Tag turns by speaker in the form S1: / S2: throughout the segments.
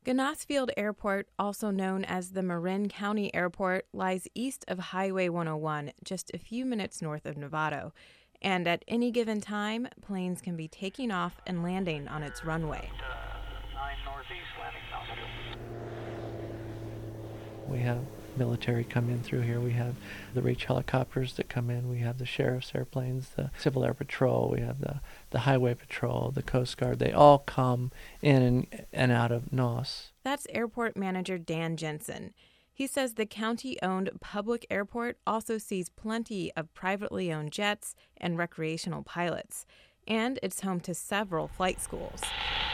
S1: Ganas Field Airport, also known as the Marin County Airport, lies east of Highway 101, just a few minutes north of Novato. And at any given time, planes can be taking off and landing on its runway.
S2: 9 northeast landing altitude.
S3: We have military come in through here. We have the Reach helicopters that come in. We have the sheriff's airplanes, the Civil Air Patrol. We have the Highway Patrol, the Coast Guard. They all come in and out of NOS.
S1: That's Airport Manager Dan Jensen. He says the county-owned public airport also sees plenty of privately owned jets and recreational pilots, and it's home to several flight schools.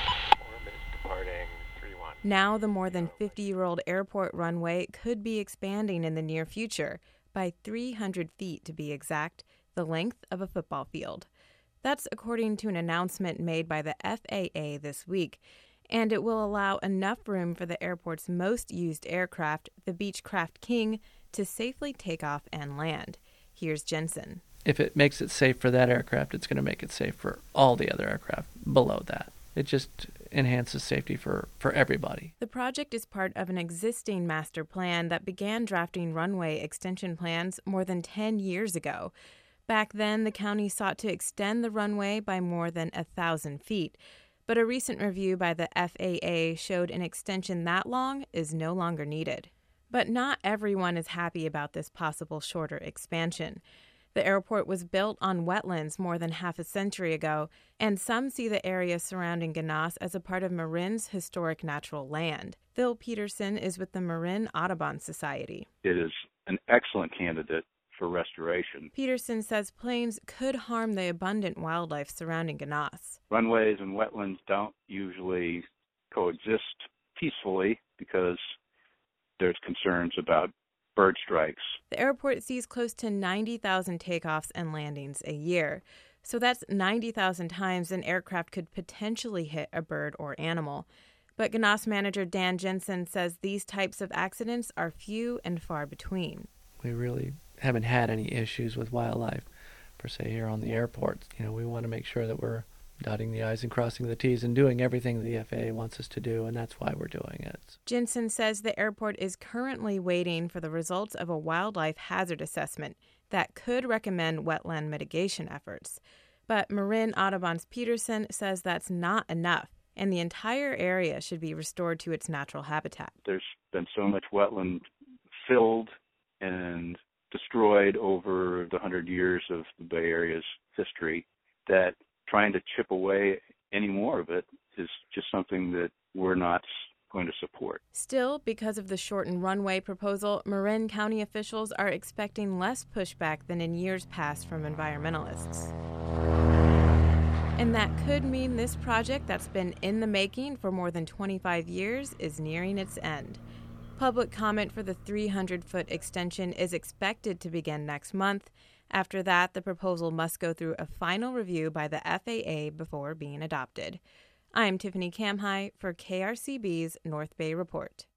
S2: Orbit departing 31.
S1: Now the more than 50-year-old airport runway could be expanding in the near future, by 300 feet to be exact, the length of a football field. That's according to an announcement made by the FAA this week, and it will allow enough room for the airport's most used aircraft, the Beechcraft King, to safely take off and land. Here's Jensen.
S3: If it makes it safe for that aircraft, it's going to make it safe for all the other aircraft below that. It just enhances safety for everybody.
S1: The project is part of an existing master plan that began drafting runway extension plans more than 10 years ago. Back then, the county sought to extend the runway by more than 1,000 feet. But a recent review by the FAA showed an extension that long is no longer needed. But not everyone is happy about this possible shorter expansion. The airport was built on wetlands more than half a century ago, and some see the area surrounding Ganas as a part of Marin's historic natural land. Phil Peterson is with the Marin Audubon Society.
S4: It is an excellent candidate for restoration.
S1: Peterson says planes could harm the abundant wildlife surrounding Ganas.
S4: Runways and wetlands don't usually coexist peacefully because there's concerns about bird strikes.
S1: The airport sees close to 90,000 takeoffs and landings a year. So that's 90,000 times an aircraft could potentially hit a bird or animal. But Ganas manager Dan Jensen says these types of accidents are few and far between.
S3: We really haven't had any issues with wildlife, per se, here on the airport. We want to make sure that we're dotting the I's and crossing the T's and doing everything the FAA wants us to do, and that's why we're doing it.
S1: Jensen says the airport is currently waiting for the results of a wildlife hazard assessment that could recommend wetland mitigation efforts. But Marin Audubon's Peterson says that's not enough, and the entire area should be restored to its natural habitat.
S4: There's been so much wetland filled and destroyed over the 100 years of the Bay Area's history that trying to chip away any more of it is just something that we're not going to support.
S1: Still, because of the shortened runway proposal, Marin County officials are expecting less pushback than in years past from environmentalists. And that could mean this project that's been in the making for more than 25 years is nearing its end. Public comment for the 300-foot extension is expected to begin next month. After that, the proposal must go through a final review by the FAA before being adopted. I'm Tiffany Kamhai for KRCB's North Bay Report.